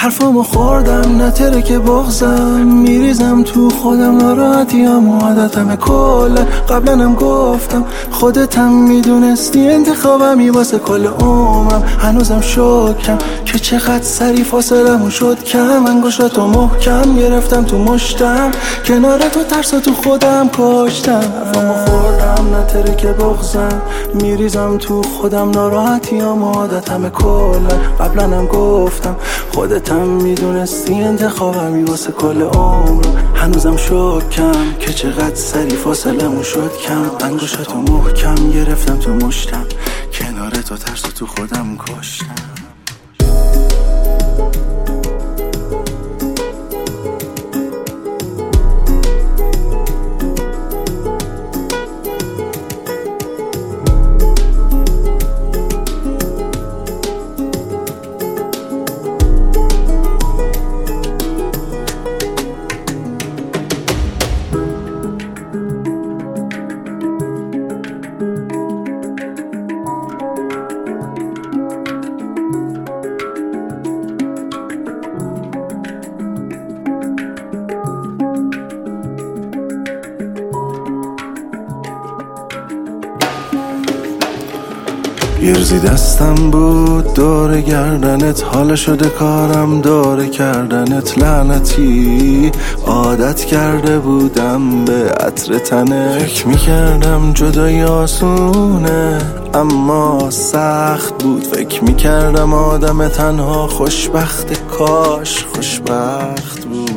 حرفامو خوردم نتره که بغزم، میریزم تو خودم ناراحتیام عادتم کلا. قبلنم گفتم خودتم میدونستی انتخابمی واسه کل عمرم. هنوزم شکم که چقدر سری فاصلمون شد کم. انگشتاتو محکم گرفتم تو مشتم، کنار تو ترسا تو خودم کشتم. حرفامو خوردم نتره که بغزم، میریزم تو خودم ناراحتیام عادتم کلا. قبلنم گفتم خودتم میدونستی انتخابمی واسه کل عمرم. هنوزم شکم که چقدر سری فاصلمون شد کم. انگشتاتو محکم گرفتم تو مشتم، کنار تو ترسا تو خودم کشتم. یه روزی دستم بود دور گردنت، حالا شده کارم دور کردنت. لعنتی عادت کرده بودم به عطر تنه. فکر میکردم جدایی آسونه اما سخت بود. فکر میکردم آدم تنها خوشبخت، کاش خوشبخت بود.